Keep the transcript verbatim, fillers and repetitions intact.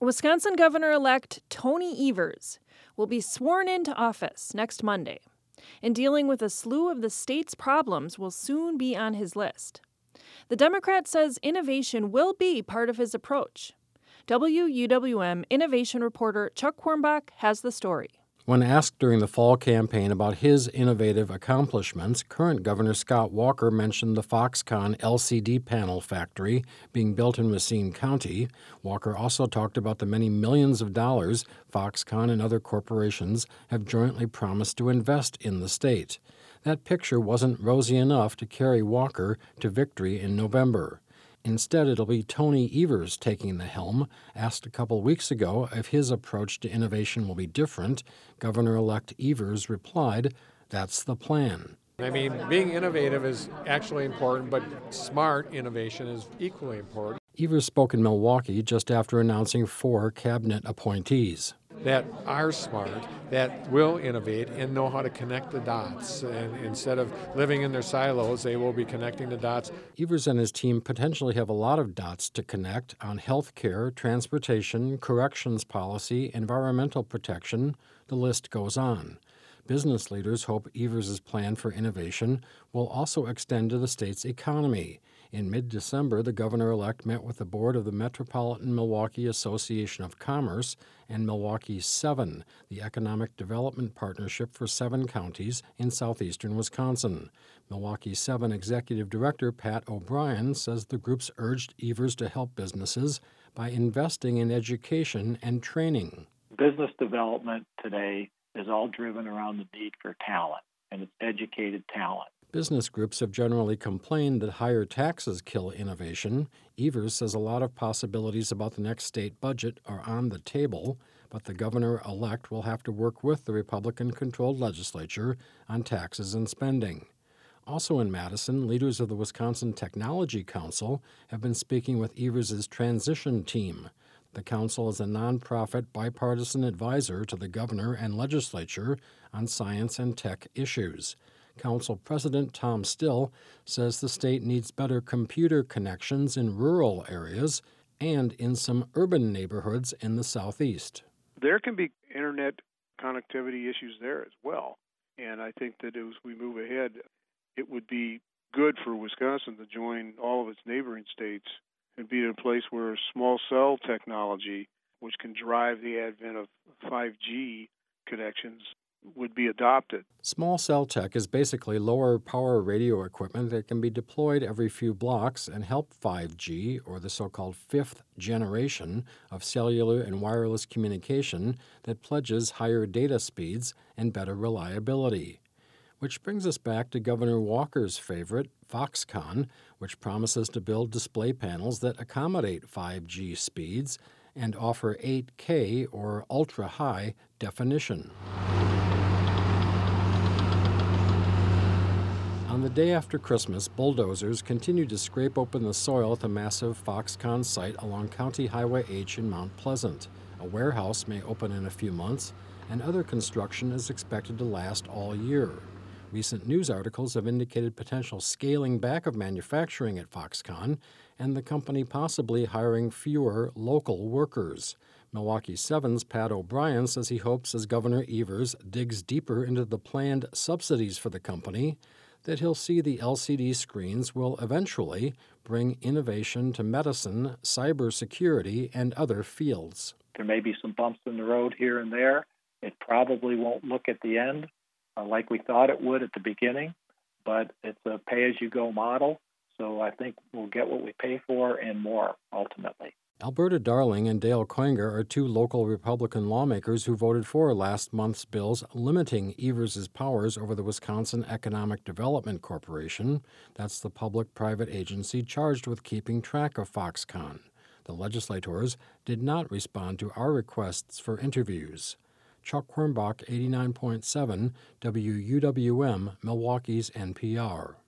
Wisconsin Governor-elect Tony Evers will be sworn into office next Monday, and dealing with a slew of the state's problems will soon be on his list. The Democrat says innovation will be part of his approach. W U W M innovation reporter Chuck Quirmbach has the story. When asked during the fall campaign about his innovative accomplishments, current Governor Scott Walker mentioned the Foxconn L C D panel factory being built in Racine County. Walker also talked about the many millions of dollars Foxconn and other corporations have jointly promised to invest in the state. That picture wasn't rosy enough to carry Walker to victory in November. Instead, it'll be Tony Evers taking the helm. Asked a couple weeks ago if his approach to innovation will be different, Governor-elect Evers replied, "That's the plan." I mean, being innovative is actually important, but smart innovation is equally important. Evers spoke in Milwaukee just after announcing four cabinet appointees that are smart, that will innovate and know how to connect the dots. And instead of living in their silos, they will be connecting the dots. Evers and his team potentially have a lot of dots to connect on health care, transportation, corrections policy, environmental protection. The list goes on. Business leaders hope Evers' plan for innovation will also extend to the state's economy. In mid-December, the governor-elect met with the board of the Metropolitan Milwaukee Association of Commerce and Milwaukee seven, the economic development partnership for seven counties in southeastern Wisconsin. Milwaukee seven Executive Director Pat O'Brien says the groups urged Evers to help businesses by investing in education and training. Business development today is all driven around the need for talent, and it's educated talent. Business groups have generally complained that higher taxes kill innovation. Evers says a lot of possibilities about the next state budget are on the table, but the governor-elect will have to work with the Republican-controlled legislature on taxes and spending. Also in Madison, leaders of the Wisconsin Technology Council have been speaking with Evers' transition team. The council is a nonprofit bipartisan advisor to the governor and legislature on science and tech issues. Council President Tom Still says the state needs better computer connections in rural areas and in some urban neighborhoods in the southeast. There can be internet connectivity issues there as well, and I think that as we move ahead, it would be good for Wisconsin to join all of its neighboring states and be in a place where small cell technology, which can drive the advent of five G connections, would be adopted. Small cell tech is basically lower power radio equipment that can be deployed every few blocks and help five G, or the so-called fifth generation of cellular and wireless communication that pledges higher data speeds and better reliability. Which brings us back to Governor Walker's favorite, Foxconn, which promises to build display panels that accommodate five G speeds and offer eight K or ultra-high definition. On the day after Christmas, bulldozers continued to scrape open the soil at the massive Foxconn site along County Highway H in Mount Pleasant. A warehouse may open in a few months, and other construction is expected to last all year. Recent news articles have indicated potential scaling back of manufacturing at Foxconn and the company possibly hiring fewer local workers. Milwaukee seven's Pat O'Brien says he hopes as Governor Evers digs deeper into the planned subsidies for the company that he'll see the L C D screens will eventually bring innovation to medicine, cybersecurity, and other fields. There may be some bumps in the road here and there. It probably won't look at the end uh, like we thought it would at the beginning, but it's a pay-as-you-go model, so I think we'll get what we pay for and more, ultimately. Alberta Darling and Dale Koinger are two local Republican lawmakers who voted for last month's bills limiting Evers' powers over the Wisconsin Economic Development Corporation. That's the public-private agency charged with keeping track of Foxconn. The legislators did not respond to our requests for interviews. Chuck Quirmbach, eighty-nine point seven W U W M, Milwaukee's N P R.